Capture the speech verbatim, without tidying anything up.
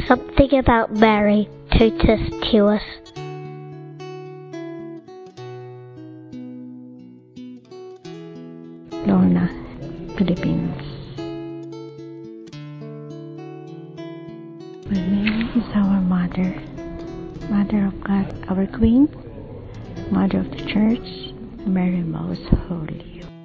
Something about Mary totus to us. Lorna, Philippines. But Mary is our Mother, Mother of God, our Queen, Mother of the Church, Mary most holy.